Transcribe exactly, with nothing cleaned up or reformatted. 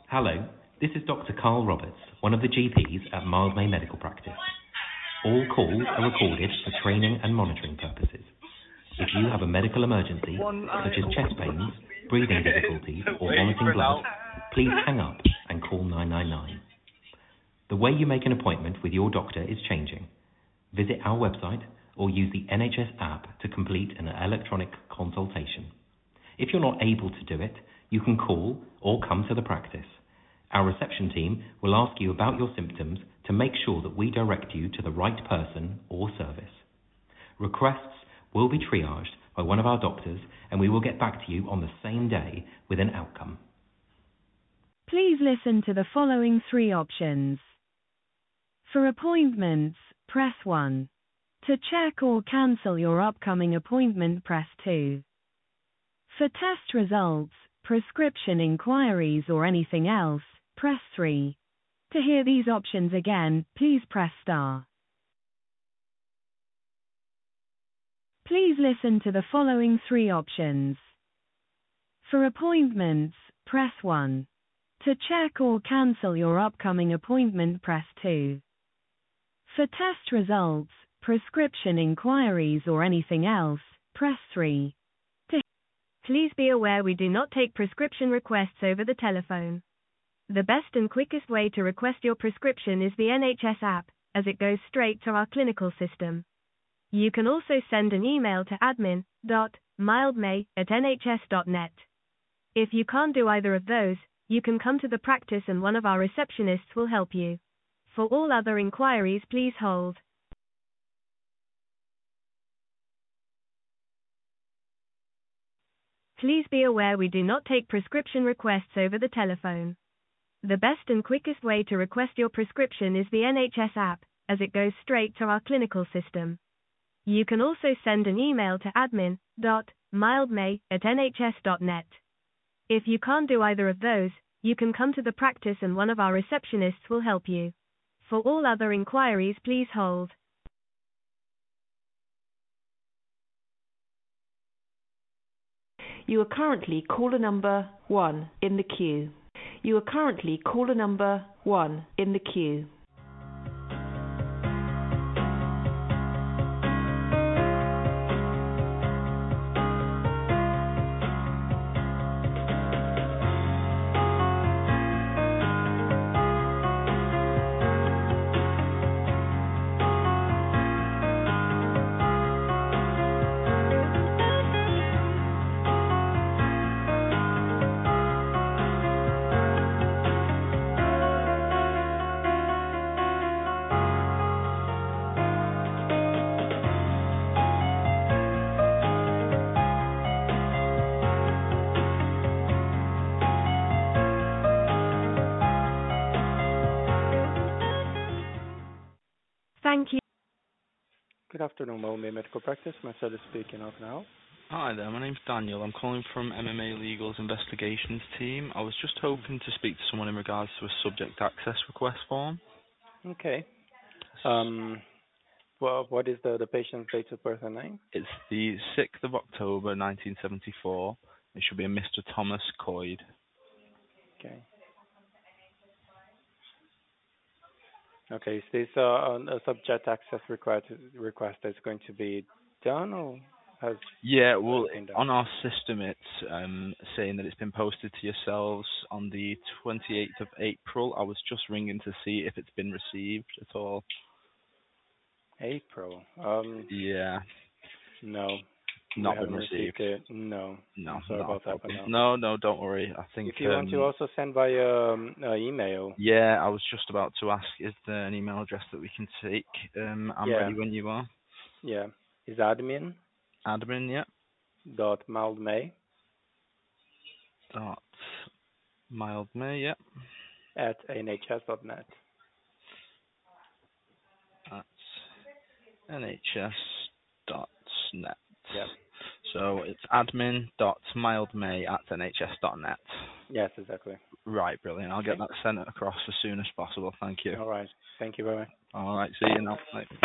Hello, this is Doctor Carl Roberts, one of the G Ps at Mildmay Medical Practice. All calls are recorded for training and monitoring purposes. If you have a medical emergency, such as chest pains, breathing difficulties, or vomiting blood, please hang up and call nine nine nine. The way you make an appointment with your doctor is changing. Visit our website or use the N H S app to complete an electronic consultation. If you're not able to do it, you can call or come to the practice. Our reception team will ask you about your symptoms to make sure that we direct you to the right person or service. Requests will be triaged by one of our doctors, and we will get back to you on the same day with an outcome. Please listen to the following three options. For appointments, press one. To check or cancel your upcoming appointment, press two. For test results, prescription inquiries or anything else, press three. To hear these options again, please press star. Please listen to the following three options. For appointments, press one. To check or cancel your upcoming appointment, press two. For test results, prescription inquiries or anything else, press three. To Please be aware we do not take prescription requests over the telephone. The best and quickest way to request your prescription is the N H S app, as it goes straight to our clinical system. You can also send an email to admin dot mildmay at n h s dot net. If you can't do either of those, you can come to the practice and one of our receptionists will help you. For all other inquiries, please hold. Please be aware we do not take prescription requests over the telephone. The best and quickest way to request your prescription is the N H S app, as it goes straight to our clinical system. You can also send an email to admin dot mildmay at n h s dot net. If you can't do either of those, you can come to the practice and one of our receptionists will help you. For all other inquiries, please hold. You are currently caller number one in the queue. You are currently caller number one in the queue. Thank you. Good afternoon, Mildmay Medical Practice. Marcellus speaking. How can I help? Hi there, my name's Daniel. I'm calling from M M A Legal's investigations team. I was just hoping to speak to someone in regards to a subject access request form. Okay. Um, well, what is the, the patient's date of birth and name? It's the sixth of October nineteen seventy-four. It should be a Mister Thomas Coyd. Okay. Okay, is this uh, a subject access request, request that's going to be done or has Yeah, well, been done? on our system it's um, saying that it's been posted to yourselves on the twenty-eighth of April. I was just ringing to see if it's been received at all. April? Um, Yeah. no. Not we been haven't received. it. No. No, I'm sorry not about a that, but problem. no. No, no, don't worry. I think. If you um, want to also send by um, uh, email. Yeah, I was just about to ask, is there an email address that we can take? Um, I'm Yeah. ready when you are. Yeah. Is admin Admin, yeah. dot mildmay Dot mildmay, yeah. at n h s dot net. At n h s dot net. Yeah. So it's admin dot mildmay at n h s dot net. Yes, exactly. Right, brilliant. I'll get that sent across as soon as possible. Thank you. All right. Thank you. Bye-bye. All right, see you now. Bye.